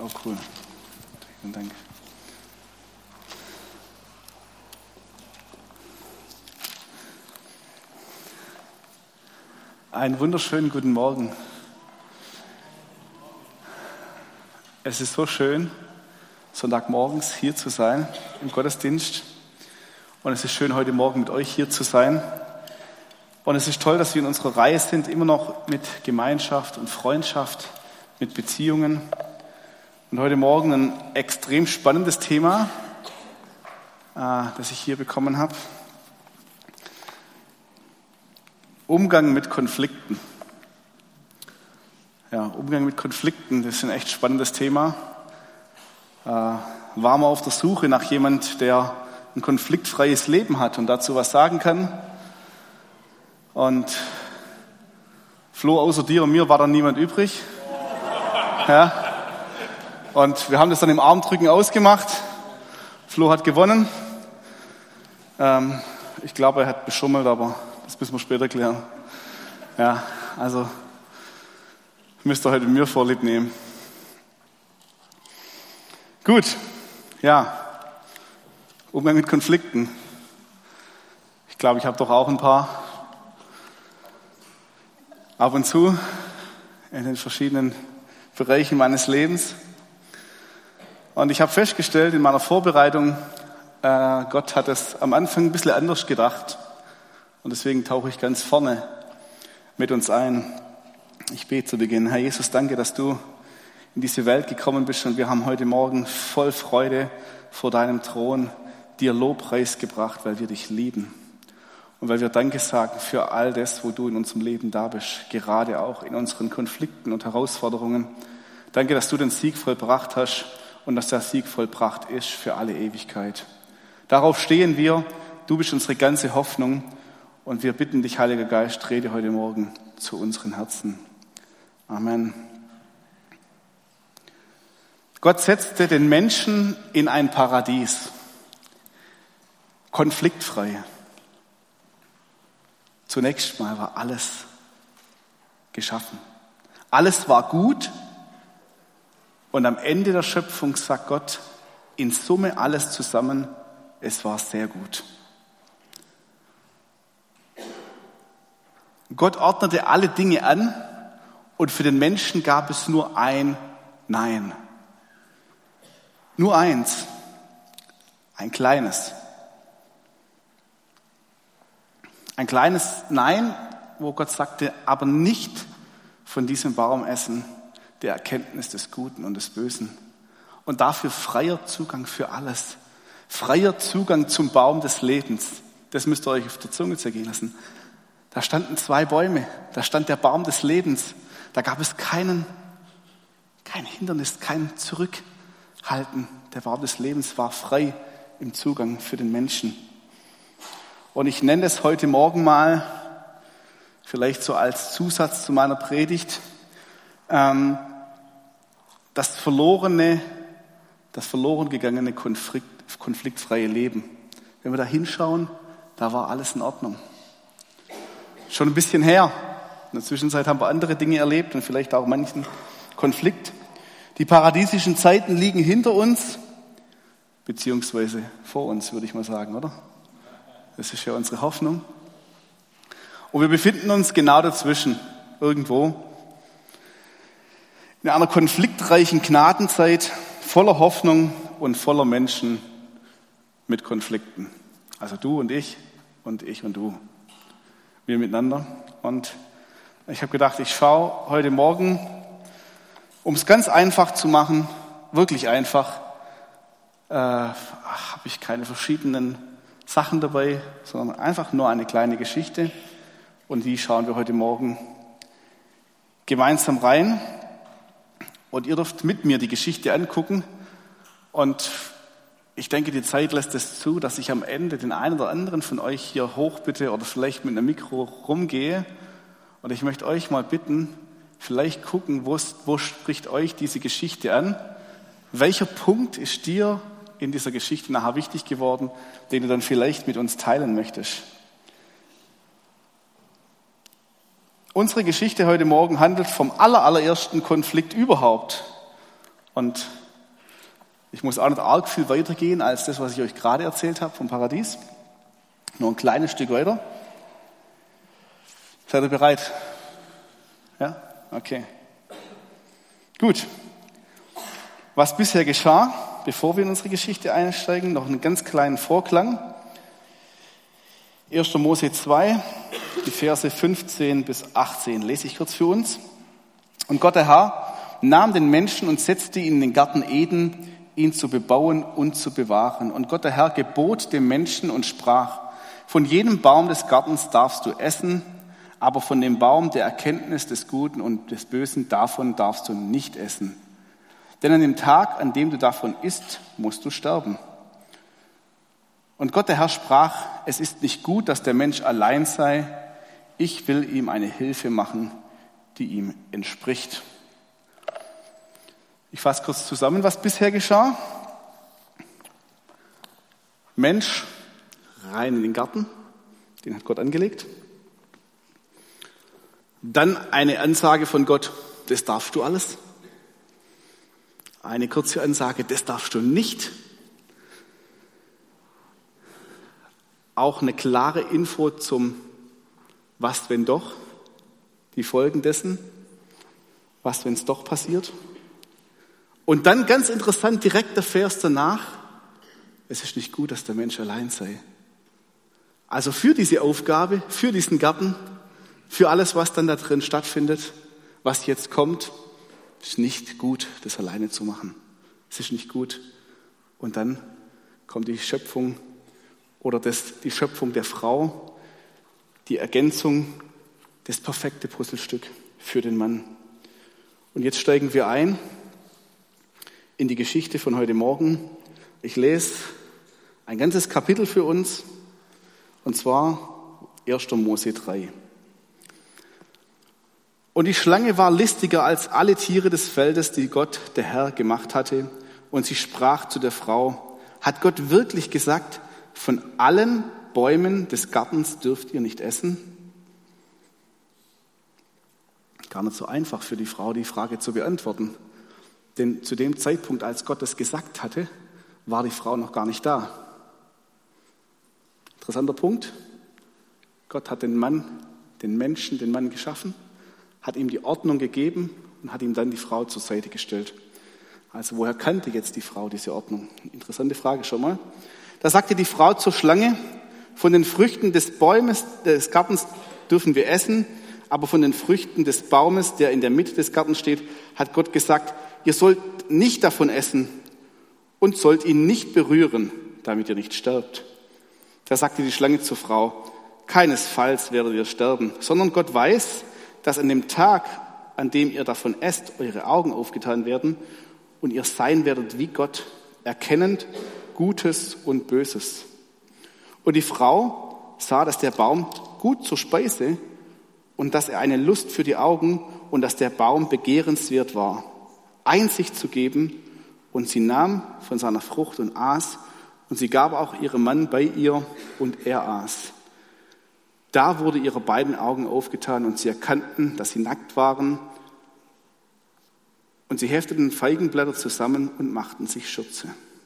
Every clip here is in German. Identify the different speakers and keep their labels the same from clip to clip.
Speaker 1: Oh, cool. Vielen Dank. Einen wunderschönen guten Morgen. Es ist so schön, Sonntagmorgens hier zu sein im Gottesdienst. Und es ist schön, heute Morgen mit euch hier zu sein. Und es ist toll, dass wir in unserer Reihe sind, immer noch mit Gemeinschaft und Freundschaft, mit Beziehungen. Und heute Morgen ein extrem spannendes Thema, das ich hier bekommen habe. Umgang mit Konflikten. Ja, Umgang mit Konflikten, das ist ein echt spannendes Thema. War mal auf der Suche nach jemand, der ein konfliktfreies Leben hat und dazu was sagen kann. Und Flo, außer dir und mir war dann niemand übrig. Ja. Und wir haben das dann im Armdrücken ausgemacht. Flo hat gewonnen. Ich glaube, er hat beschummelt, aber das müssen wir später klären. Ja, also müsst ihr heute mit mir Vorlieb nehmen. Gut, ja, Umgang mit Konflikten. Ich glaube, ich habe doch auch ein paar. Ab und zu in den verschiedenen Bereichen meines Lebens. Und ich habe festgestellt in meiner Vorbereitung, Gott hat es am Anfang ein bisschen anders gedacht. Und deswegen tauche ich ganz vorne mit uns ein. Ich bete zu Beginn. Herr Jesus, danke, dass du in diese Welt gekommen bist und wir haben heute Morgen voll Freude vor deinem Thron dir Lobpreis gebracht, weil wir dich lieben. Und weil wir Danke sagen für all das, wo du in unserem Leben da bist, gerade auch in unseren Konflikten und Herausforderungen. Danke, dass du den Sieg vollbracht hast und dass der Sieg vollbracht ist für alle Ewigkeit. Darauf stehen wir. Du bist unsere ganze Hoffnung und wir bitten dich, Heiliger Geist, rede heute Morgen zu unseren Herzen. Amen. Gott setzte den Menschen in ein Paradies, konfliktfrei. Zunächst mal war alles geschaffen. Alles war gut und am Ende der Schöpfung sagt Gott, in Summe alles zusammen, es war sehr gut. Gott ordnete alle Dinge an und für den Menschen gab es nur ein Nein. Nur eins, ein kleines. Ein kleines Nein, wo Gott sagte, aber nicht von diesem Baum essen, der Erkenntnis des Guten und des Bösen. Und dafür freier Zugang für alles. Freier Zugang zum Baum des Lebens. Das müsst ihr euch auf der Zunge zergehen lassen. Da standen 2 Bäume. Da stand der Baum des Lebens. Da gab es kein Hindernis, kein Zurückhalten. Der Baum des Lebens war frei im Zugang für den Menschen. Und ich nenne es heute Morgen mal, vielleicht so als Zusatz zu meiner Predigt, das verloren gegangene konfliktfreie Leben. Wenn wir da hinschauen, da war alles in Ordnung. Schon ein bisschen her. In der Zwischenzeit haben wir andere Dinge erlebt und vielleicht auch manchen Konflikt. Die paradiesischen Zeiten liegen hinter uns, beziehungsweise vor uns, würde ich mal sagen, oder? Das ist ja unsere Hoffnung. Und wir befinden uns genau dazwischen, irgendwo. In einer konfliktreichen Gnadenzeit, voller Hoffnung und voller Menschen mit Konflikten. Also du und ich und ich und du. Wir miteinander. Und ich habe gedacht, ich schaue heute Morgen, um es ganz einfach zu machen, wirklich einfach, habe ich keine verschiedenen Sachen dabei, sondern einfach nur eine kleine Geschichte. Und die schauen wir heute Morgen gemeinsam rein. Und ihr dürft mit mir die Geschichte angucken. Und ich denke, die Zeit lässt es zu, dass ich am Ende den einen oder anderen von euch hier hochbitte oder vielleicht mit einem Mikro rumgehe. Und ich möchte euch mal bitten, vielleicht gucken, wo spricht euch diese Geschichte an? Welcher Punkt ist dir in dieser Geschichte nachher wichtig geworden, den du dann vielleicht mit uns teilen möchtest? Unsere Geschichte heute Morgen handelt vom allerersten Konflikt überhaupt. Und ich muss auch nicht arg viel weitergehen als das, was ich euch gerade erzählt habe vom Paradies. Nur ein kleines Stück weiter. Seid ihr bereit? Ja? Okay. Gut. Was bisher geschah, bevor wir in unsere Geschichte einsteigen, noch einen ganz kleinen Vorklang. 1. Mose 2, die Verse 15 bis 18, lese ich kurz für uns. Und Gott, der Herr, nahm den Menschen und setzte ihn in den Garten Eden, ihn zu bebauen und zu bewahren. Und Gott, der Herr, gebot dem Menschen und sprach: Von jedem Baum des Gartens darfst du essen, aber von dem Baum der Erkenntnis des Guten und des Bösen, davon darfst du nicht essen. Denn an dem Tag, an dem du davon isst, musst du sterben. Und Gott, der Herr, sprach: Es ist nicht gut, dass der Mensch allein sei. Ich will ihm eine Hilfe machen, die ihm entspricht. Ich fasse kurz zusammen, was bisher geschah. Mensch rein in den Garten, den hat Gott angelegt. Dann eine Ansage von Gott: Das darfst du alles. Eine kurze Ansage: Das darfst du nicht. Auch eine klare Info zum Was, wenn doch, die Folgen dessen, was, wenn es doch passiert. Und dann ganz interessant, direkt der Vers danach: Es ist nicht gut, dass der Mensch allein sei. Also für diese Aufgabe, für diesen Garten, für alles, was dann da drin stattfindet, was jetzt kommt, ist nicht gut, das alleine zu machen. Es ist nicht gut. Und dann kommt die Schöpfung oder die Schöpfung der Frau, die Ergänzung, das perfekte Puzzlestück für den Mann. Und jetzt steigen wir ein in die Geschichte von heute Morgen. Ich lese ein ganzes Kapitel für uns, und zwar 1. Mose 3. Und die Schlange war listiger als alle Tiere des Feldes, die Gott, der Herr, gemacht hatte. Und sie sprach zu der Frau: Hat Gott wirklich gesagt, von allen Bäumen des Gartens dürft ihr nicht essen? Gar nicht so einfach für die Frau, die Frage zu beantworten. Denn zu dem Zeitpunkt, als Gott das gesagt hatte, war die Frau noch gar nicht da. Interessanter Punkt. Gott hat den Mann geschaffen, hat ihm die Ordnung gegeben und hat ihm dann die Frau zur Seite gestellt. Also woher kannte jetzt die Frau diese Ordnung? Interessante Frage schon mal. Da sagte die Frau zur Schlange: Von den Früchten des Baumes des Gartens dürfen wir essen, aber von den Früchten des Baumes, der in der Mitte des Gartens steht, hat Gott gesagt: Ihr sollt nicht davon essen und sollt ihn nicht berühren, damit ihr nicht sterbt. Da sagte die Schlange zur Frau: Keinesfalls werdet ihr sterben, sondern Gott weiß, dass an dem Tag, an dem ihr davon esst, eure Augen aufgetan werden und ihr sein werdet wie Gott, erkennend Gutes und Böses. Und die Frau sah, dass der Baum gut zur Speise und dass er eine Lust für die Augen und dass der Baum begehrenswert war, Einsicht zu geben. Und sie nahm von seiner Frucht und aß, und sie gab auch ihrem Mann bei ihr, und er aß. Da wurde ihre beiden Augen aufgetan, und sie erkannten, dass sie nackt waren. Und sie hefteten Feigenblätter zusammen und machten sich Schürze.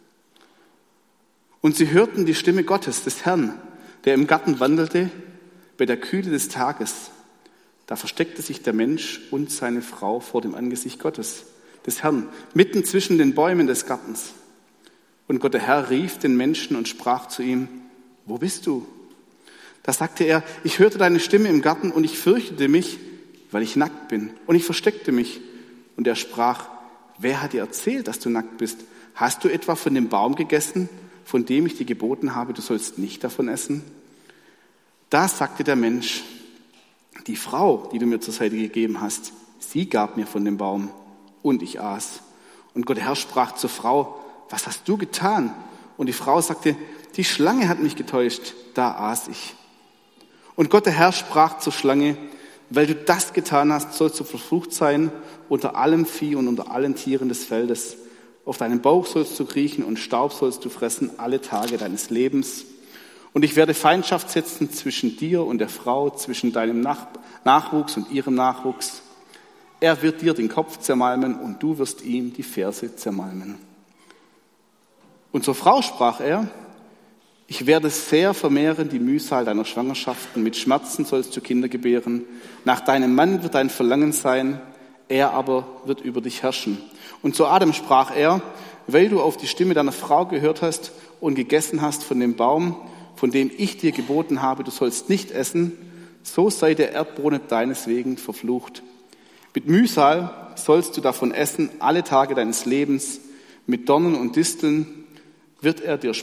Speaker 1: Und sie hörten die Stimme Gottes, des Herrn, der im Garten wandelte, bei der Kühle des Tages. Da versteckte sich der Mensch und seine Frau vor dem Angesicht Gottes, des Herrn, mitten zwischen den Bäumen des Gartens. Und Gott, der Herr, rief den Menschen und sprach zu ihm: Wo bist du? Da sagte er: Ich hörte deine Stimme im Garten und ich fürchtete mich, weil ich nackt bin. Und ich versteckte mich. Und er sprach: Wer hat dir erzählt, dass du nackt bist? Hast du etwa von dem Baum gegessen, von dem ich dir geboten habe, du sollst nicht davon essen? Da sagte der Mensch: Die Frau, die du mir zur Seite gegeben hast, sie gab mir von dem Baum und ich aß. Und Gott, der Herr, sprach zur Frau: Was hast du getan? Und die Frau sagte: Die Schlange hat mich getäuscht, da aß ich. Und Gott, der Herr, sprach zur Schlange: Weil du das getan hast, sollst du verflucht sein unter allem Vieh und unter allen Tieren des Feldes. Auf deinem Bauch sollst du kriechen und Staub sollst du fressen alle Tage deines Lebens. Und ich werde Feindschaft setzen zwischen dir und der Frau, zwischen deinem Nachwuchs und ihrem Nachwuchs. Er wird dir den Kopf zermalmen und du wirst ihm die Ferse zermalmen. Und zur Frau sprach er: Ich werde sehr vermehren die Mühsal deiner Schwangerschaften, mit Schmerzen sollst du Kinder gebären. Nach deinem Mann wird dein Verlangen sein, er aber wird über dich herrschen. Und zu Adam sprach er: Weil du auf die Stimme deiner Frau gehört hast und gegessen hast von dem Baum, von dem ich dir geboten habe, du sollst nicht essen, so sei der Erdboden deineswegen verflucht. Mit Mühsal sollst du davon essen alle Tage deines Lebens, mit Dornen und Disteln wird er dir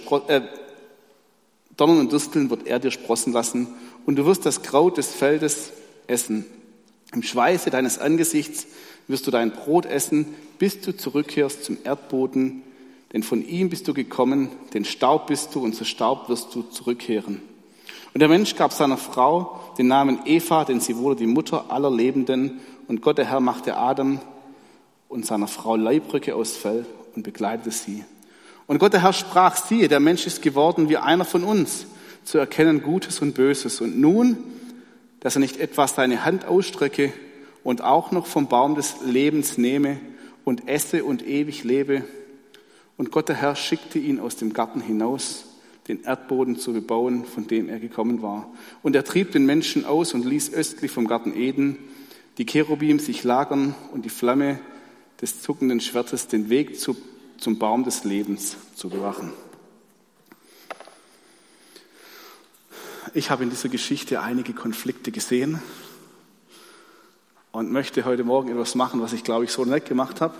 Speaker 1: sprossen lassen, und du wirst das Kraut des Feldes essen. Im Schweiße deines Angesichts wirst du dein Brot essen, bis du zurückkehrst zum Erdboden, denn von ihm bist du gekommen, denn Staub bist du und zu Staub wirst du zurückkehren. Und der Mensch gab seiner Frau den Namen Eva, denn sie wurde die Mutter aller Lebenden, und Gott der Herr machte Adam und seiner Frau Leibröcke aus Fell und bekleidete sie. Und Gott der Herr sprach: Siehe, der Mensch ist geworden wie einer von uns, zu erkennen Gutes und Böses. Und nun, dass er nicht etwa seine Hand ausstrecke und auch noch vom Baum des Lebens nehme und esse und ewig lebe. Und Gott der Herr schickte ihn aus dem Garten hinaus, den Erdboden zu bebauen, von dem er gekommen war. Und er trieb den Menschen aus und ließ östlich vom Garten Eden die Cherubim sich lagern und die Flamme des zuckenden Schwertes den Weg zum Baum des Lebens zu bewachen. Ich habe in dieser Geschichte einige Konflikte gesehen und möchte heute Morgen etwas machen, was ich, glaube ich, so nicht gemacht habe.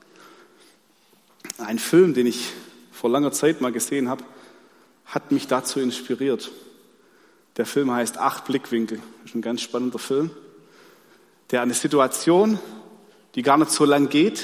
Speaker 1: Ein Film, den ich vor langer Zeit mal gesehen habe, hat mich dazu inspiriert. Der Film heißt 8 Blickwinkel. Das ist ein ganz spannender Film, der eine Situation, die gar nicht so lang geht,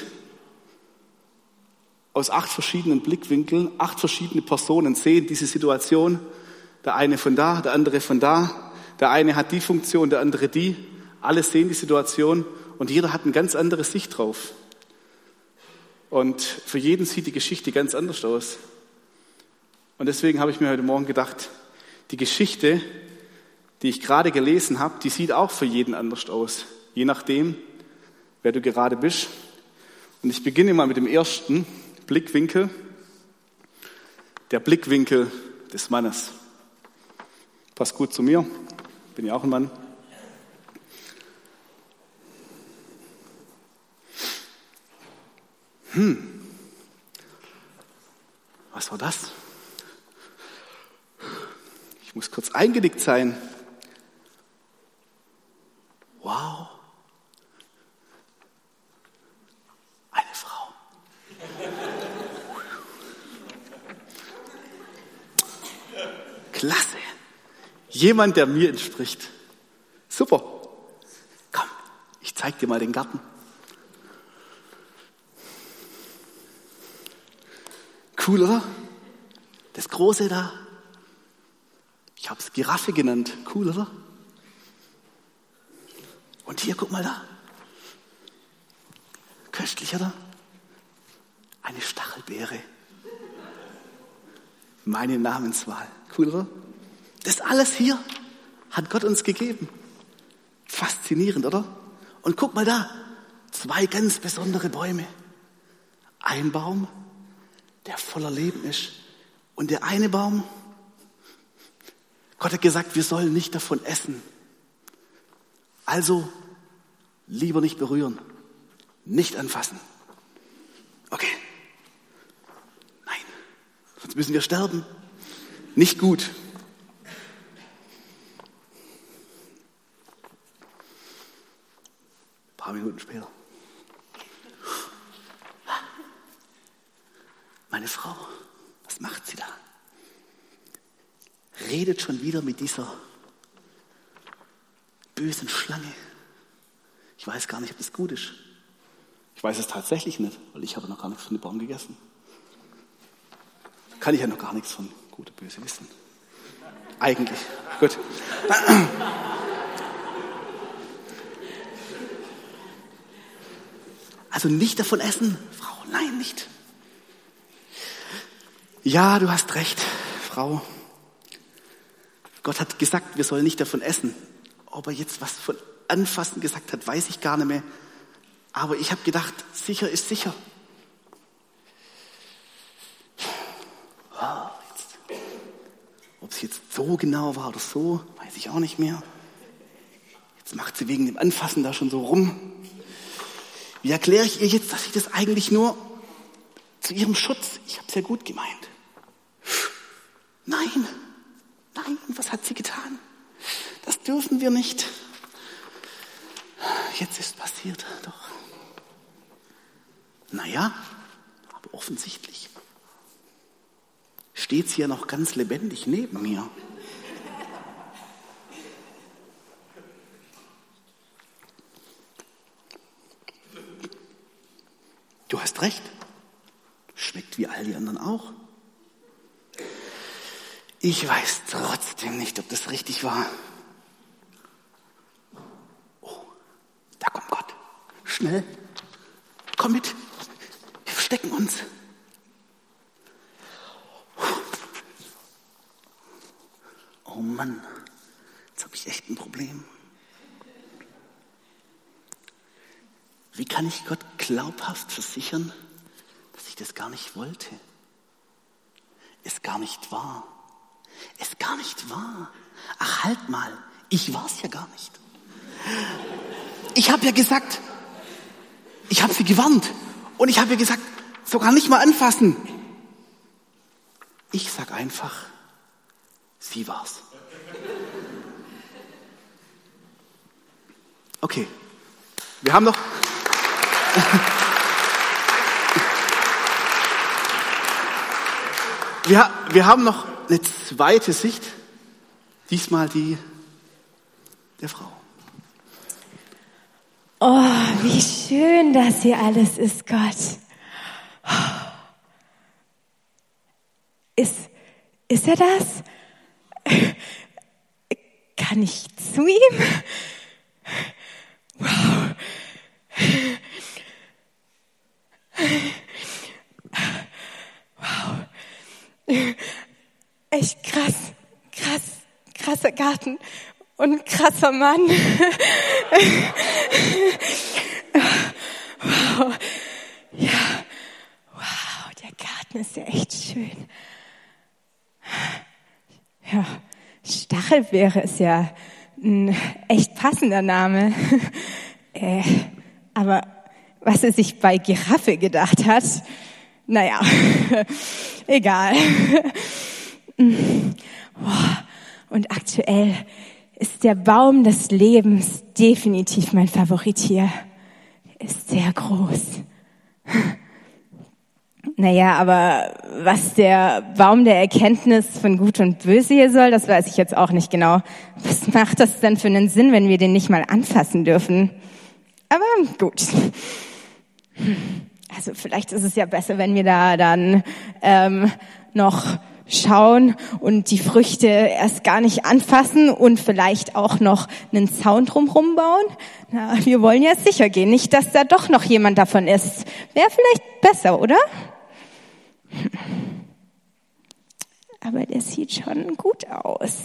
Speaker 1: aus 8 verschiedenen Blickwinkeln, 8 verschiedene Personen sehen diese Situation. Der eine von da, der andere von da. Der eine hat die Funktion, der andere die. Alle sehen die Situation und jeder hat eine ganz andere Sicht drauf. Und für jeden sieht die Geschichte ganz anders aus. Und deswegen habe ich mir heute Morgen gedacht, die Geschichte, die ich gerade gelesen habe, die sieht auch für jeden anders aus. Je nachdem, wer du gerade bist. Und ich beginne mal mit dem ersten Blickwinkel. Der Blickwinkel des Mannes. Passt gut zu mir. Bin ja auch ein Mann. Was war das? Ich muss kurz eingenickt sein. Wow. Eine Frau. Klasse. Jemand, der mir entspricht. Super. Komm, ich zeig dir mal den Garten. Cool, oder? Das Große da. Ich habe es Giraffe genannt. Cool, oder? Und hier, guck mal da. Köstlich, oder? Eine Stachelbeere. Meine Namenswahl. Cool, oder? Das alles hier hat Gott uns gegeben. Faszinierend, oder? Und guck mal da. 2 ganz besondere Bäume. Ein Baum, der voller Leben ist. Und der eine Baum, Gott hat gesagt, wir sollen nicht davon essen. Also lieber nicht berühren, nicht anfassen. Okay. Nein, sonst müssen wir sterben. Nicht gut. Ein paar Minuten später. Meine Frau, was macht sie da? Redet schon wieder mit dieser bösen Schlange. Ich weiß gar nicht, ob das gut ist. Ich weiß es tatsächlich nicht, weil ich habe noch gar nichts von dem Baum gegessen. Kann ich ja noch gar nichts von gut und böse wissen. Eigentlich. Gut. Also nicht davon essen, Frau, nein, nicht. Ja, du hast recht, Frau. Gott hat gesagt, wir sollen nicht davon essen. Ob er jetzt was von Anfassen gesagt hat, weiß ich gar nicht mehr. Aber ich habe gedacht, sicher ist sicher. Ob es jetzt so genau war oder so, weiß ich auch nicht mehr. Jetzt macht sie wegen dem Anfassen da schon so rum. Wie erkläre ich ihr jetzt, dass ich das eigentlich nur zu ihrem Schutz, ich habe es ja gut gemeint. Nein, was hat sie getan? Das dürfen wir nicht. Jetzt ist passiert, doch. Naja, aber offensichtlich steht sie ja noch ganz lebendig neben mir. Du hast recht. Schmeckt wie all die anderen auch. Ich weiß trotzdem nicht, ob das richtig war. Oh, da kommt Gott. Schnell. Komm mit. Wir verstecken uns. Oh Mann, jetzt habe ich echt ein Problem. Wie kann ich Gott glaubhaft versichern, dass ich das gar nicht wollte? Es gar nicht war. Es gar nicht war. Ach, halt mal, ich war es ja gar nicht. Ich habe ja gesagt, ich habe sie gewarnt und ich habe ihr gesagt, sogar nicht mal anfassen. Ich sag einfach, sie war's. Okay, wir haben noch... Wir haben noch eine zweite Sicht, diesmal die der Frau.
Speaker 2: Oh, wie schön das hier alles ist, Gott. Ist er das? Kann ich zu ihm? Wow. Wow. Echt krasser Garten und krasser Mann. Wow. Ja. Wow, der Garten ist ja echt schön. Ja, Stachelbeere ist ja ein echt passender Name. Aber was er sich bei Giraffe gedacht hat, naja, egal. Und aktuell ist der Baum des Lebens definitiv mein Favorit hier. Er ist sehr groß. Naja, aber was der Baum der Erkenntnis von Gut und Böse hier soll, das weiß ich jetzt auch nicht genau. Was macht das denn für einen Sinn, wenn wir den nicht mal anfassen dürfen? Aber gut. Also vielleicht ist es ja besser, wenn wir da dann noch schauen und die Früchte erst gar nicht anfassen und vielleicht auch noch einen Zaun drumherum bauen. Na, wir wollen ja sicher gehen, nicht, dass da doch noch jemand davon isst. Wäre vielleicht besser, oder? Aber der sieht schon gut aus.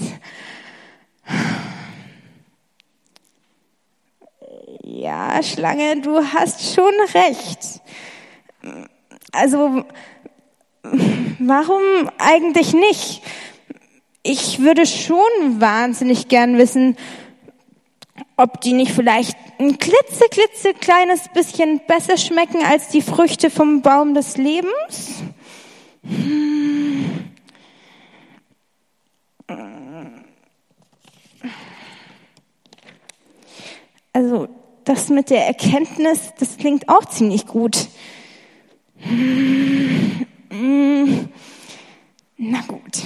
Speaker 2: Ja, Schlange, du hast schon recht. Also, warum eigentlich nicht? Ich würde schon wahnsinnig gern wissen, ob die nicht vielleicht ein klitzekleines bisschen besser schmecken als die Früchte vom Baum des Lebens. Also, das mit der Erkenntnis, das klingt auch ziemlich gut. Na gut.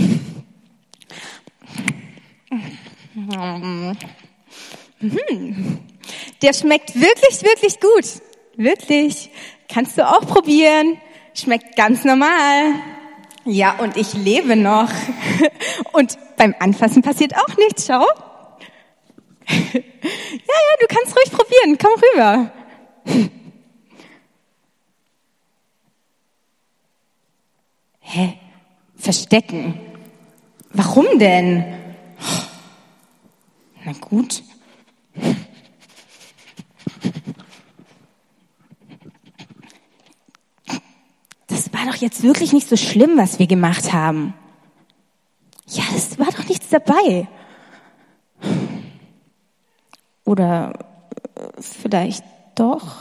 Speaker 2: Der schmeckt wirklich gut. Wirklich. Kannst du auch probieren. Schmeckt ganz normal. Ja, und ich lebe noch. Und beim Anfassen passiert auch nichts, schau. Ja, du kannst ruhig probieren. Komm rüber. Hä? Verstecken? Warum denn? Na gut. war doch jetzt wirklich nicht so schlimm, was wir gemacht haben. Ja, es war doch nichts dabei. Oder vielleicht doch.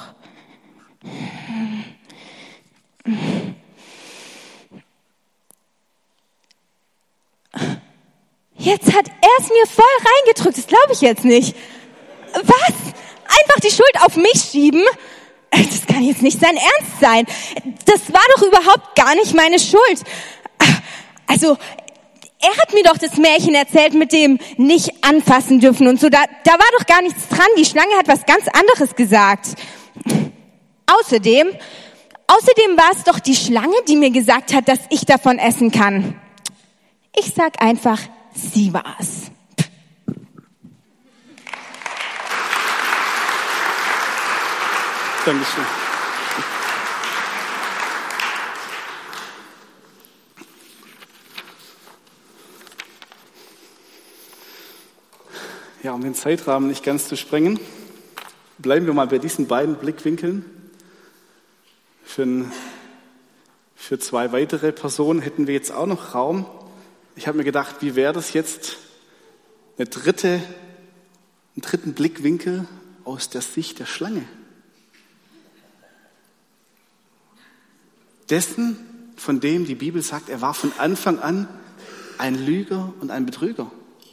Speaker 2: Jetzt hat er es mir voll reingedrückt, das glaube ich jetzt nicht. Was? Einfach die Schuld auf mich schieben? Das kann jetzt nicht sein Ernst sein. Das war doch überhaupt gar nicht meine Schuld. Also, er hat mir doch das Märchen erzählt mit dem nicht anfassen dürfen und so. Da war doch gar nichts dran. Die Schlange hat was ganz anderes gesagt. Außerdem war es doch die Schlange, die mir gesagt hat, dass ich davon essen kann. Ich sag einfach, sie war's.
Speaker 1: Dankeschön. Ja, um den Zeitrahmen nicht ganz zu sprengen, bleiben wir mal bei diesen beiden Blickwinkeln. Für 2 weitere Personen hätten wir jetzt auch noch Raum. Ich habe mir gedacht, wie wäre das jetzt, einen dritten Blickwinkel aus der Sicht der Schlange? Dessen, von dem die Bibel sagt, er war von Anfang an ein Lüger und ein Betrüger.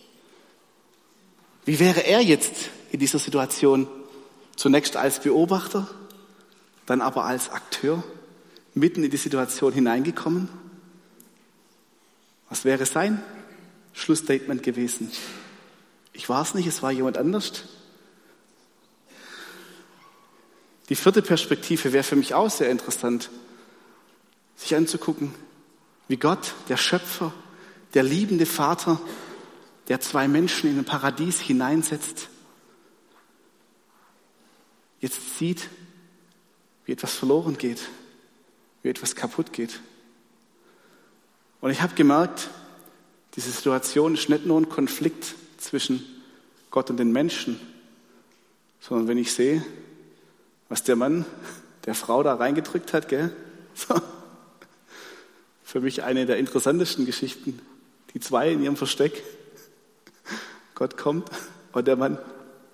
Speaker 1: Wie wäre er jetzt in dieser Situation? Zunächst als Beobachter, dann aber als Akteur, mitten in die Situation hineingekommen? Was wäre sein Schlussstatement gewesen? Ich war es nicht, es war jemand anders. Die 4. Perspektive wäre für mich auch sehr interessant, sich anzugucken, wie Gott, der Schöpfer, der liebende Vater, der 2 Menschen in ein Paradies hineinsetzt, jetzt sieht, wie etwas verloren geht, wie etwas kaputt geht. Und ich habe gemerkt, diese Situation ist nicht nur ein Konflikt zwischen Gott und den Menschen, sondern wenn ich sehe, was der Mann der Frau da reingedrückt hat, gell? So. Für mich eine der interessantesten Geschichten. Die 2 in ihrem Versteck. Gott kommt und der Mann.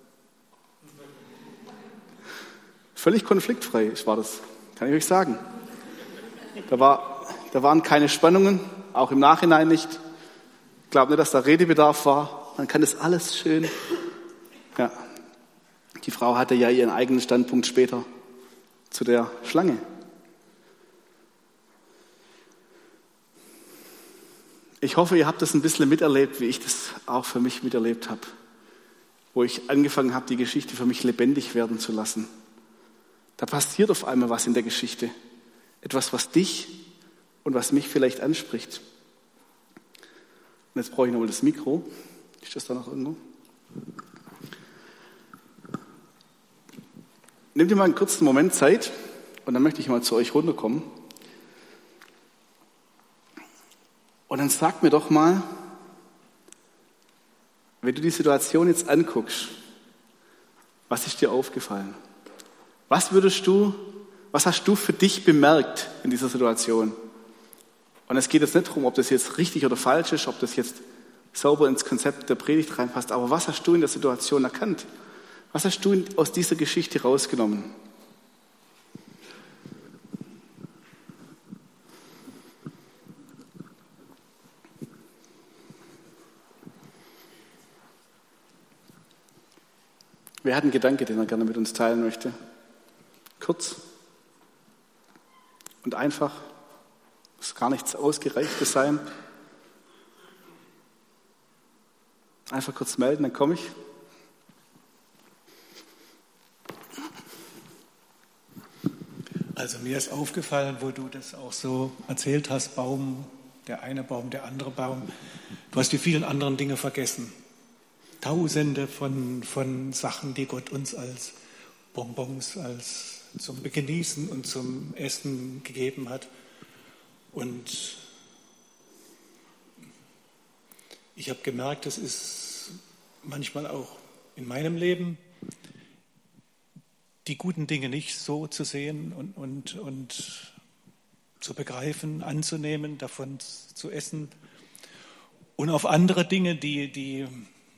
Speaker 1: Völlig konfliktfrei war das, kann ich euch sagen. Da waren keine Spannungen, auch im Nachhinein nicht. Ich glaube nicht, dass da Redebedarf war. Man kann das alles schön. Ja. Die Frau hatte ja ihren eigenen Standpunkt später zu der Schlange. Ich hoffe, ihr habt das ein bisschen miterlebt, wie ich das auch für mich miterlebt habe. Wo ich angefangen habe, die Geschichte für mich lebendig werden zu lassen. Da passiert auf einmal was in der Geschichte. Etwas, was dich und was mich vielleicht anspricht. Und jetzt brauche ich nochmal das Mikro. Ist das da noch irgendwo? Nehmt ihr mal einen kurzen Moment Zeit und dann möchte ich mal zu euch runterkommen. Und dann sag mir doch mal, wenn du die Situation jetzt anguckst, was ist dir aufgefallen? Was hast du für dich bemerkt in dieser Situation? Und es geht jetzt nicht darum, ob das jetzt richtig oder falsch ist, ob das jetzt sauber ins Konzept der Predigt reinpasst, aber was hast du in der Situation erkannt? Was hast du aus dieser Geschichte rausgenommen? Wer hat einen Gedanke, den er gerne mit uns teilen möchte? Kurz und einfach. Muss gar nichts Ausgereichtes sein. Einfach kurz melden, dann komme ich.
Speaker 3: Also mir ist aufgefallen, wo du das auch so erzählt hast, Baum, der eine Baum, der andere Baum. Du hast die vielen anderen Dinge vergessen. Tausende von Sachen, die Gott uns als Bonbons, als zum Genießen und zum Essen gegeben hat. Und ich habe gemerkt, das ist manchmal auch in meinem Leben, die guten Dinge nicht so zu sehen und zu begreifen, anzunehmen, davon zu essen. Und auf andere Dinge, die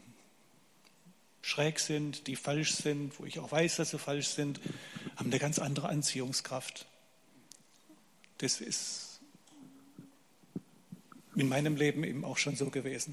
Speaker 3: schräg sind, die falsch sind, wo ich auch weiß, dass sie falsch sind, haben eine ganz andere Anziehungskraft. Das ist in meinem Leben eben auch schon so gewesen.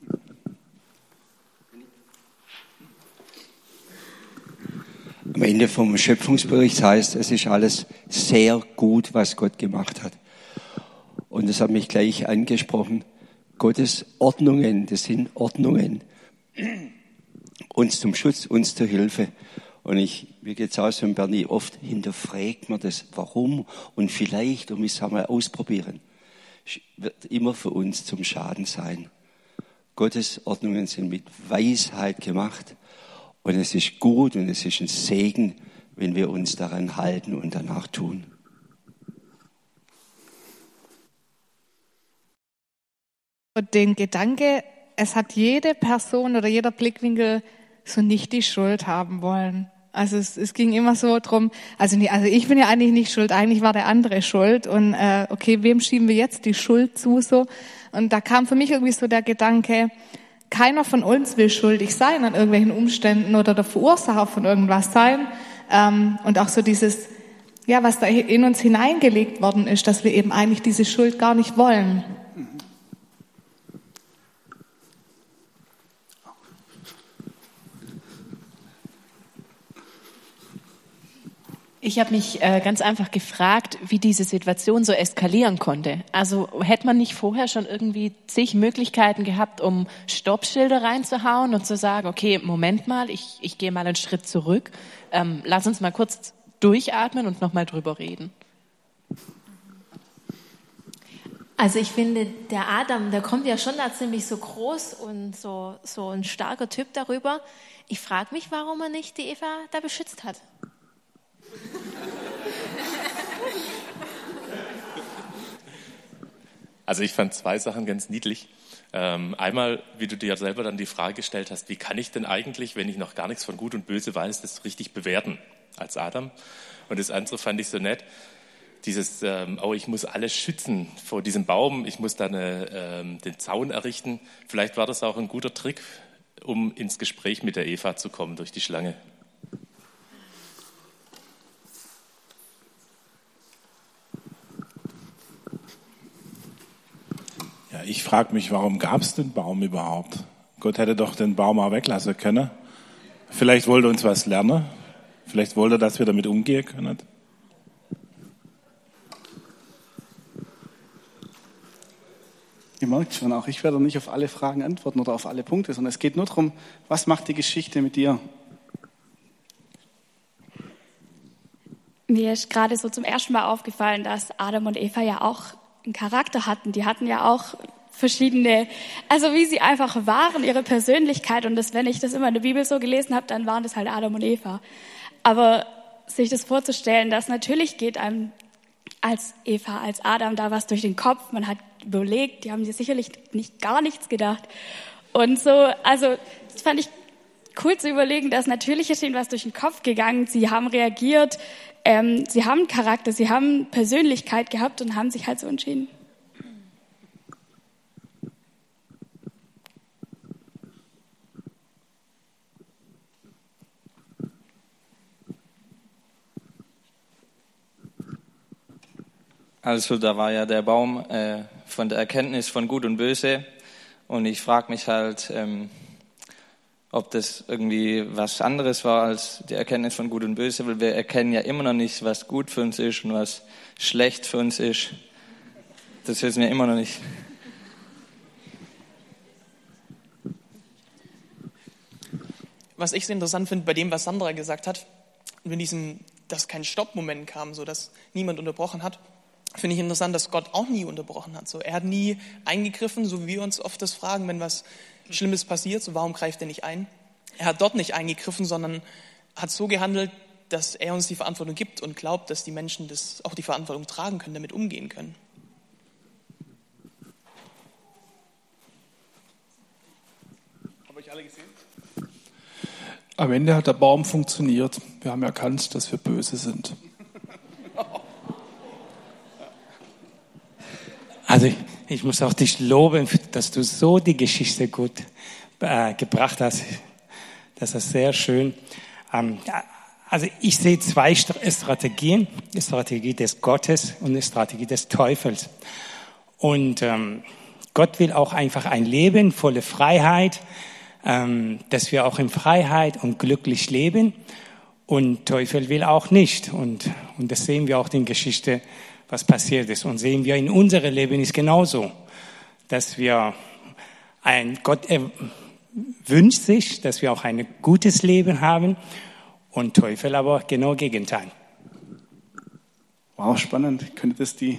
Speaker 4: Am Ende vom Schöpfungsbericht heißt, es ist alles sehr gut, was Gott gemacht hat. Und das hat mich gleich angesprochen. Gottes Ordnungen, das sind Ordnungen. Uns zum Schutz, uns zur Hilfe. Und mir geht's auch so in Berlin, oft hinterfragt man das, warum und vielleicht, und ich sage mal, ausprobieren. Wird immer für uns zum Schaden sein. Gottes Ordnungen sind mit Weisheit gemacht. Und es ist gut und es ist ein Segen, wenn wir uns daran halten und danach tun.
Speaker 5: Und den Gedanke, es hat jede Person oder jeder Blickwinkel so nicht die Schuld haben wollen. Also es ging immer so drum, also ich bin ja eigentlich nicht schuld, eigentlich war der andere schuld. Und okay, wem schieben wir jetzt die Schuld zu so? Und da kam für mich irgendwie so der Gedanke, keiner von uns will schuldig sein an irgendwelchen Umständen oder der Verursacher von irgendwas sein. Und auch so dieses, ja, was da in uns hineingelegt worden ist, dass wir eben eigentlich diese Schuld gar nicht wollen.
Speaker 6: Ich habe mich ganz einfach gefragt, wie diese Situation so eskalieren konnte. Also hätte man nicht vorher schon irgendwie zig Möglichkeiten gehabt, um Stoppschilder reinzuhauen und zu sagen, okay, Moment mal, ich gehe mal einen Schritt zurück, lass uns mal kurz durchatmen und nochmal drüber reden.
Speaker 7: Also ich finde, der Adam, der kommt ja schon da ziemlich so groß und so ein starker Typ darüber. Ich frage mich, warum er nicht die Eva da beschützt hat.
Speaker 8: Also ich fand zwei Sachen ganz niedlich. Einmal, wie du dir selber dann die Frage gestellt hast, wie kann ich denn eigentlich, wenn ich noch gar nichts von Gut und Böse weiß, das richtig bewerten als Adam? Und das andere fand ich so nett, dieses, ich muss alles schützen vor diesem Baum, ich muss da den Zaun errichten. Vielleicht war das auch ein guter Trick, um ins Gespräch mit der Eva zu kommen durch die Schlange.
Speaker 9: Ja, ich frage mich, warum gab es den Baum überhaupt? Gott hätte doch den Baum auch weglassen können. Vielleicht wollte er uns was lernen. Vielleicht wollte er, dass wir damit umgehen können.
Speaker 1: Ihr merkt schon auch, ich werde nicht auf alle Fragen antworten oder auf alle Punkte, sondern es geht nur darum, was macht die Geschichte mit dir?
Speaker 10: Mir ist gerade so zum ersten Mal aufgefallen, dass Adam und Eva ja auch einen Charakter hatten. Die hatten ja auch verschiedene, also wie sie einfach waren, ihre Persönlichkeit. Und wenn ich das immer in der Bibel so gelesen habe, dann waren das halt Adam und Eva. Aber sich das vorzustellen, dass natürlich geht einem als Eva, als Adam da was durch den Kopf. Man hat überlegt, die haben sich sicherlich gar nichts gedacht. Und so, also das fand ich cool zu überlegen, dass natürlich ist ihnen was durch den Kopf gegangen. Sie haben reagiert, sie haben Charakter, sie haben Persönlichkeit gehabt und haben sich halt so entschieden.
Speaker 11: Also da war ja der Baum von der Erkenntnis von Gut und Böse und ich frage mich halt, ob das irgendwie was anderes war als die Erkenntnis von Gut und Böse, weil wir erkennen ja immer noch nicht, was gut für uns ist und was schlecht für uns ist. Das wissen wir immer noch nicht.
Speaker 12: Was ich so interessant finde bei dem, was Sandra gesagt hat, mit diesem, dass kein Stoppmoment kam, so dass niemand unterbrochen hat, finde ich interessant, dass Gott auch nie unterbrochen hat. So, er hat nie eingegriffen, so wie wir uns oft das fragen, wenn was Schlimmes passiert, so warum greift er nicht ein? Er hat dort nicht eingegriffen, sondern hat so gehandelt, dass er uns die Verantwortung gibt und glaubt, dass die Menschen das auch die Verantwortung tragen können, damit umgehen können.
Speaker 1: Habt ihr euch alle gesehen?
Speaker 13: Am Ende hat der Baum funktioniert. Wir haben erkannt, dass wir böse sind.
Speaker 14: Also ich muss auch dich loben, dass du so die Geschichte gut gebracht hast. Das ist sehr schön. Also ich sehe zwei Strategien. Die Strategie des Gottes und die Strategie des Teufels. Und Gott will auch einfach ein Leben voller Freiheit, dass wir auch in Freiheit und glücklich leben. Und Teufel will auch nicht. Und das sehen wir auch in der Geschichte, was passiert ist. Und sehen wir in unserem Leben ist genauso, dass wir Gott wünscht sich, dass wir auch ein gutes Leben haben und Teufel aber genau Gegenteil.
Speaker 1: Wow, spannend. Könnte das die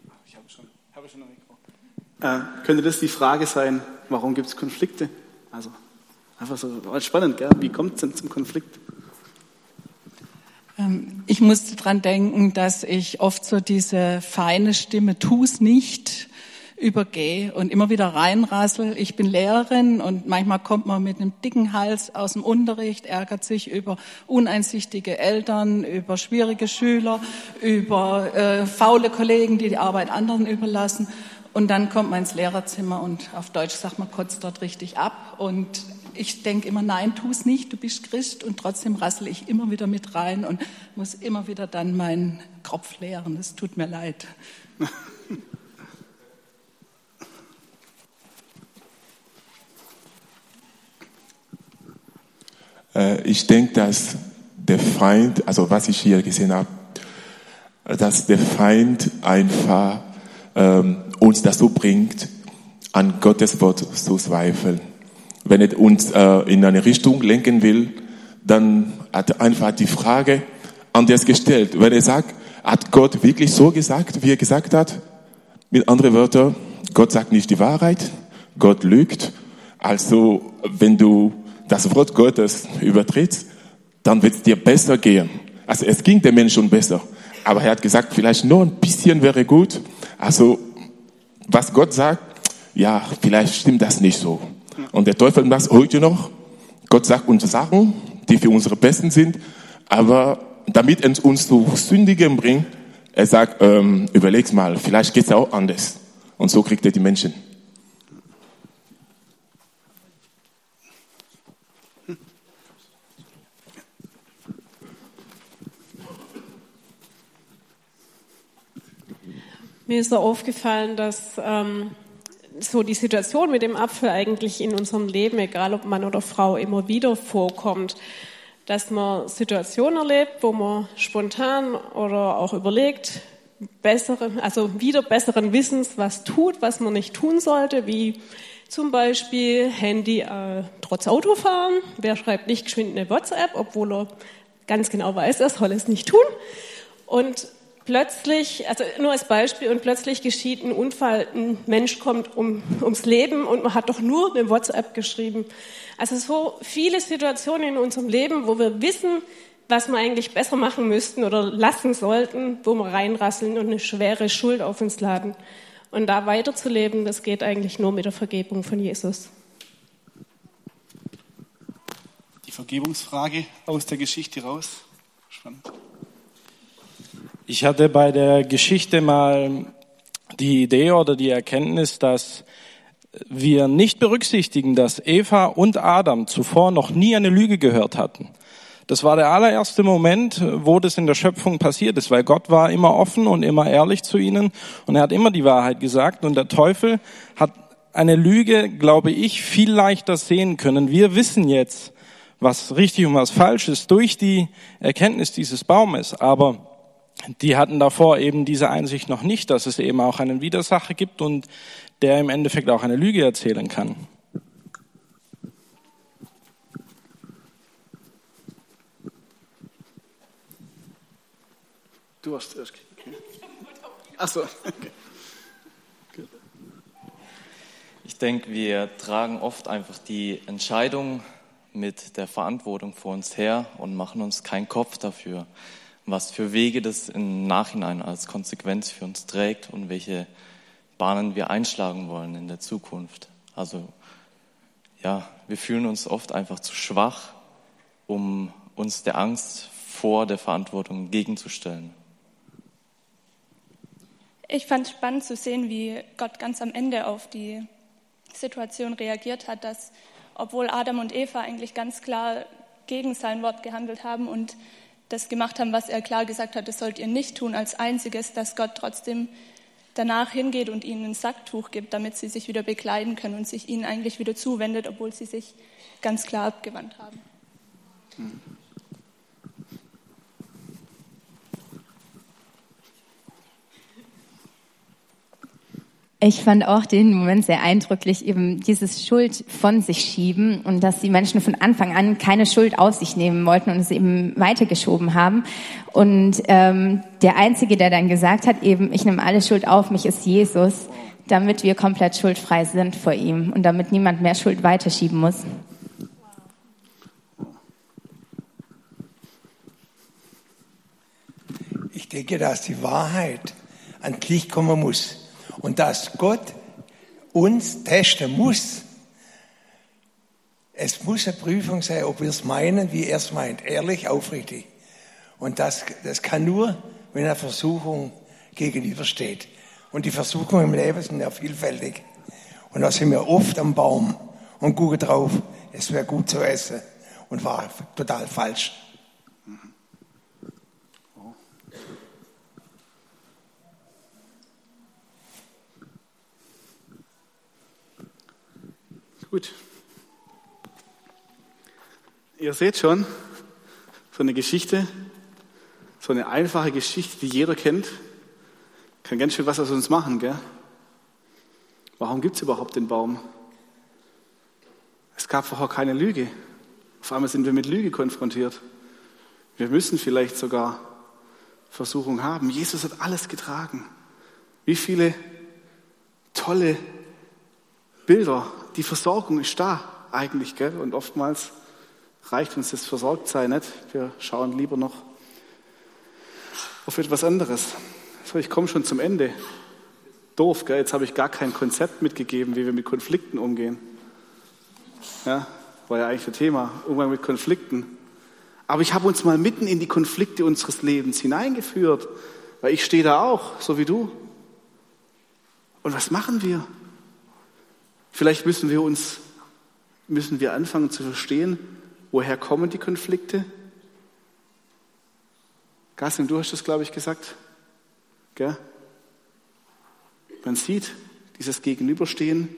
Speaker 1: Frage sein, warum gibt es Konflikte? Also einfach so spannend, gell? Wie kommt es denn zum Konflikt?
Speaker 15: Ich musste dran denken, dass ich oft so diese feine Stimme, tu's nicht, übergehe und immer wieder reinrassel. Ich bin Lehrerin und manchmal kommt man mit einem dicken Hals aus dem Unterricht, ärgert sich über uneinsichtige Eltern, über schwierige Schüler, über faule Kollegen, die die Arbeit anderen überlassen. Und dann kommt man ins Lehrerzimmer und auf Deutsch sagt man, kotzt dort richtig ab. Und ich denke immer, nein, tu's nicht, du bist Christ. Und trotzdem rassel ich immer wieder mit rein und muss immer wieder dann meinen Kopf leeren. Es tut mir leid.
Speaker 16: Ich denke, dass der Feind, also was ich hier gesehen habe, dass der Feind einfach uns dazu bringt, an Gottes Wort zu zweifeln. Wenn er uns in eine Richtung lenken will, dann hat er einfach die Frage anders gestellt. Wenn er sagt, hat Gott wirklich so gesagt, wie er gesagt hat? Mit anderen Wörtern, Gott sagt nicht die Wahrheit, Gott lügt. Also, wenn du das Wort Gottes übertrittst, dann wird es dir besser gehen. Also es ging dem Menschen schon besser. Aber er hat gesagt, vielleicht nur ein bisschen wäre gut. Also was Gott sagt, ja, vielleicht stimmt das nicht so. Und der Teufel macht es heute noch. Gott sagt uns Sachen, die für unsere Besten sind. Aber damit er uns zu Sündigen bringt, er sagt, überleg's mal, vielleicht geht's ja auch anders. Und so kriegt er die Menschen.
Speaker 17: Mir ist so aufgefallen, dass so die Situation mit dem Apfel eigentlich in unserem Leben, egal ob Mann oder Frau, immer wieder vorkommt. Dass man Situationen erlebt, wo man spontan oder auch überlegt, wieder besseren Wissens was tut, was man nicht tun sollte, wie zum Beispiel Handy trotz Autofahren. Wer schreibt nicht geschwind eine WhatsApp, obwohl er ganz genau weiß, er soll es nicht tun. Und plötzlich, also nur als Beispiel, und plötzlich geschieht ein Unfall, ein Mensch kommt ums Leben und man hat doch nur eine WhatsApp geschrieben. Also so viele Situationen in unserem Leben, wo wir wissen, was wir eigentlich besser machen müssten oder lassen sollten, wo wir reinrasseln und eine schwere Schuld auf uns laden. Und da weiterzuleben, das geht eigentlich nur mit der Vergebung von Jesus.
Speaker 1: Die Vergebungsfrage aus der Geschichte raus. Spannend.
Speaker 18: Ich hatte bei der Geschichte mal die Idee oder die Erkenntnis, dass wir nicht berücksichtigen, dass Eva und Adam zuvor noch nie eine Lüge gehört hatten. Das war der allererste Moment, wo das in der Schöpfung passiert ist, weil Gott war immer offen und immer ehrlich zu ihnen und er hat immer die Wahrheit gesagt und der Teufel hat eine Lüge, glaube ich, viel leichter sehen können. Wir wissen jetzt, was richtig und was falsch ist durch die Erkenntnis dieses Baumes, aber die hatten davor eben diese Einsicht noch nicht, dass es eben auch einen Widersacher gibt und der im Endeffekt auch eine Lüge erzählen kann.
Speaker 1: Du hast erst. Okay. Ach so. Okay.
Speaker 11: Ich denke, wir tragen oft einfach die Entscheidung mit der Verantwortung vor uns her und machen uns keinen Kopf dafür, was für Wege das im Nachhinein als Konsequenz für uns trägt und welche Bahnen wir einschlagen wollen in der Zukunft. Also ja, wir fühlen uns oft einfach zu schwach, um uns der Angst vor der Verantwortung gegenzustellen.
Speaker 10: ich fand es spannend zu sehen, wie Gott ganz am Ende auf die Situation reagiert hat, dass, obwohl Adam und Eva eigentlich ganz klar gegen sein Wort gehandelt haben und das gemacht haben, was er klar gesagt hat, das sollt ihr nicht tun als Einziges, dass Gott trotzdem danach hingeht und ihnen ein Sacktuch gibt, damit sie sich wieder bekleiden können und sich ihnen eigentlich wieder zuwendet, obwohl sie sich ganz klar abgewandt haben.
Speaker 2: Ich fand auch den Moment sehr eindrücklich, eben dieses Schuld von sich schieben und dass die Menschen von Anfang an keine Schuld auf sich nehmen wollten und es eben weitergeschoben haben. Und der Einzige, der dann gesagt hat, eben, ich nehme alle Schuld auf mich, ist Jesus, damit wir komplett schuldfrei sind vor ihm und damit niemand mehr Schuld weiterschieben muss.
Speaker 19: Ich denke, dass die Wahrheit ans Licht kommen muss. Und dass Gott uns testen muss. Es muss eine Prüfung sein, ob wir es meinen, wie er es meint. Ehrlich, aufrichtig. Und das kann nur, wenn eine Versuchung gegenübersteht. Und die Versuchungen im Leben sind ja vielfältig. Und da sind wir oft am Baum und gucken drauf, es wäre gut zu essen. Und war total falsch.
Speaker 1: Gut. Ihr seht schon, so eine Geschichte, so eine einfache Geschichte, die jeder kennt, kann ganz schön was aus uns machen, gell? Warum gibt es überhaupt den Baum? Es gab vorher keine Lüge. Auf einmal sind wir mit Lüge konfrontiert. Wir müssen vielleicht sogar Versuchung haben. Jesus hat alles getragen. Wie viele tolle Bilder. Die Versorgung ist da eigentlich, gell? Und oftmals reicht uns das Versorgtsein nicht. Wir schauen lieber noch auf etwas anderes. So, ich komme schon zum Ende. Doof, gell? Jetzt habe ich gar kein Konzept mitgegeben, wie wir mit Konflikten umgehen. Ja, war ja eigentlich das Thema, Umgang mit Konflikten. Aber ich habe uns mal mitten in die Konflikte unseres Lebens hineingeführt, weil ich stehe da auch, so wie du. Und was machen wir? Vielleicht müssen wir anfangen zu verstehen, woher kommen die Konflikte? Gassim, du hast das, glaube ich, gesagt. Gell? Man sieht dieses Gegenüberstehen.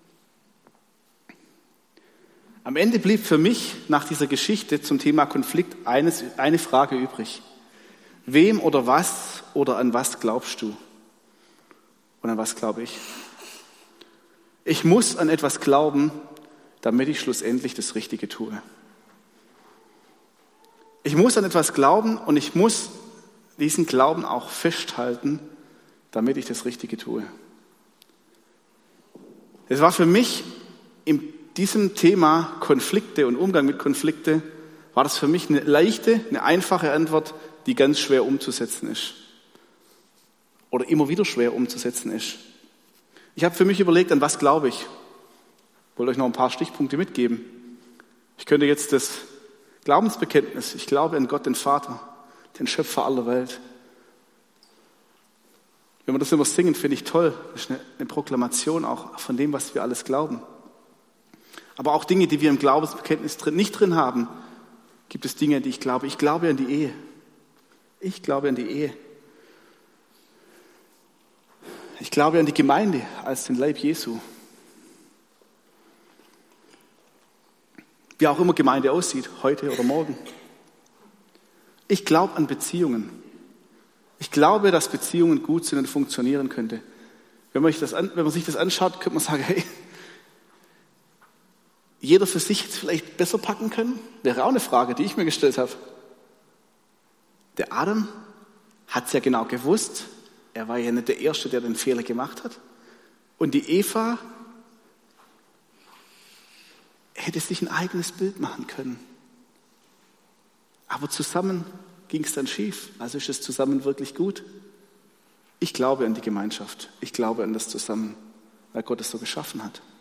Speaker 1: Am Ende blieb für mich nach dieser Geschichte zum Thema Konflikt eine Frage übrig. Wem oder was oder an was glaubst du? Und an was glaube ich? Ich muss an etwas glauben, damit ich schlussendlich das Richtige tue. Ich muss an etwas glauben und ich muss diesen Glauben auch festhalten, damit ich das Richtige tue. Es war für mich in diesem Thema Konflikte und Umgang mit Konflikte, war das für mich eine leichte, eine einfache Antwort, die ganz schwer umzusetzen ist. Oder immer wieder schwer umzusetzen ist. Ich habe für mich überlegt, an was glaube ich. Ich wollte euch noch ein paar Stichpunkte mitgeben. Ich könnte jetzt das Glaubensbekenntnis, ich glaube an Gott, den Vater, den Schöpfer aller Welt. Wenn wir das immer singen, finde ich toll. Das ist eine Proklamation auch von dem, was wir alles glauben. Aber auch Dinge, die wir im Glaubensbekenntnis nicht drin haben, gibt es Dinge, die ich glaube. Ich glaube an die Ehe. Ich glaube an die Ehe. Ich glaube an die Gemeinde als den Leib Jesu. Wie auch immer Gemeinde aussieht, heute oder morgen. Ich glaube an Beziehungen. Ich glaube, dass Beziehungen gut sind und funktionieren könnte. Wenn man sich das anschaut, könnte man sagen, hey, jeder für sich jetzt vielleicht besser packen können? Wäre auch eine Frage, die ich mir gestellt habe. Der Adam hat es ja genau gewusst. Er war ja nicht der Erste, der den Fehler gemacht hat. Und die Eva hätte sich ein eigenes Bild machen können. Aber zusammen ging es dann schief. Also ist es zusammen wirklich gut? Ich glaube an die Gemeinschaft. Ich glaube an das Zusammen, weil Gott es so geschaffen hat.